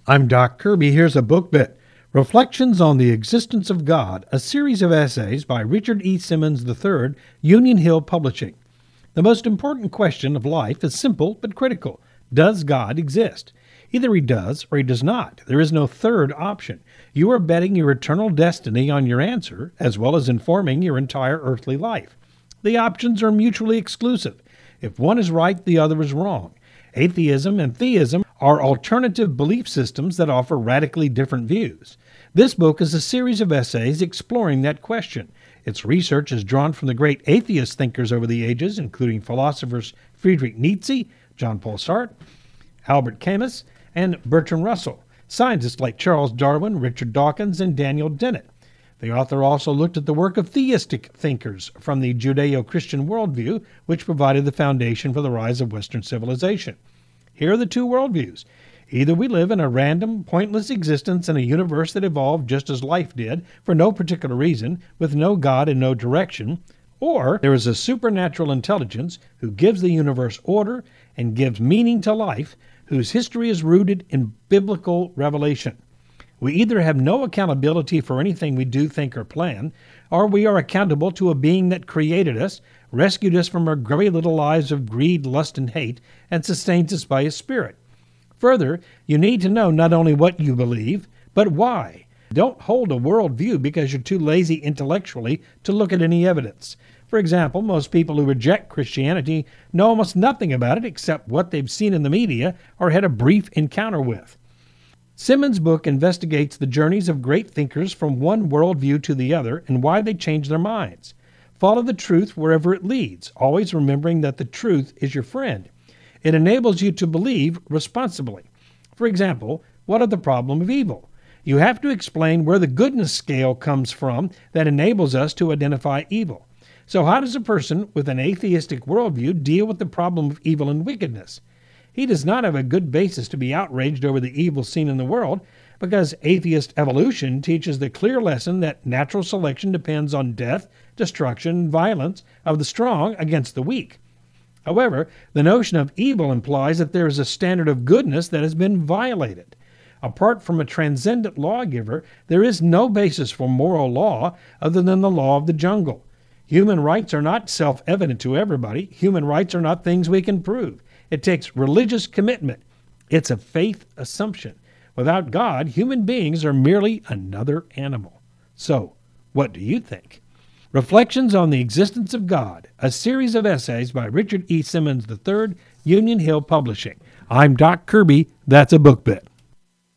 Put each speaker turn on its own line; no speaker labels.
I'm Doc Kirby. Here's a book bit. Reflections on the Existence of God, a series of essays by Richard E. Simmons III, Union Hill Publishing. The most important question of life is simple but critical. Does God exist? Either he does or he does not. There is no third option. You are betting your eternal destiny on your answer, as well as informing your entire earthly life. The options are mutually exclusive. If one is right, the other is wrong. Atheism and theism are alternative belief systems that offer radically different views. This book is a series of essays exploring that question. Its research is drawn from the great atheist thinkers over the ages, including philosophers Friedrich Nietzsche, Jean-Paul Sartre, Albert Camus, and Bertrand Russell, scientists like Charles Darwin, Richard Dawkins, and Daniel Dennett. The author also looked at the work of theistic thinkers from the Judeo-Christian worldview, which provided the foundation for the rise of Western civilization. Here are the two worldviews. Either we live in a random, pointless existence in a universe that evolved just as life did, for no particular reason, with no God and no direction, or there is a supernatural intelligence who gives the universe order and gives meaning to life, whose history is rooted in biblical revelation. We either have no accountability for anything we do, think, or plan, or we are accountable to a being that created us, rescued us from our grubby little lives of greed, lust, and hate, and sustains us by his Spirit. Further, you need to know not only what you believe, but why. Don't hold a worldview because you're too lazy intellectually to look at any evidence. For example, most people who reject Christianity know almost nothing about it except what they've seen in the media or had a brief encounter with. Simmons' book investigates the journeys of great thinkers from one worldview to the other and why they change their minds. Follow the truth wherever it leads, always remembering that the truth is your friend. It enables you to believe responsibly. For example, what are the problem of evil? You have to explain where the goodness scale comes from that enables us to identify evil. So how does a person with an atheistic worldview deal with the problem of evil and wickedness? He does not have a good basis to be outraged over the evil seen in the world, because atheist evolution teaches the clear lesson that natural selection depends on death, destruction, and violence of the strong against the weak. However, the notion of evil implies that there is a standard of goodness that has been violated. Apart from a transcendent lawgiver, there is no basis for moral law other than the law of the jungle. Human rights are not self-evident to everybody. Human rights are not things we can prove. It takes religious commitment. It's a faith assumption. Without God, human beings are merely another animal. So, what do you think? Reflections on the Existence of God, a series of essays by Richard E. Simmons III, Union Hill Publishing. I'm Doc Kirby. That's a book bit.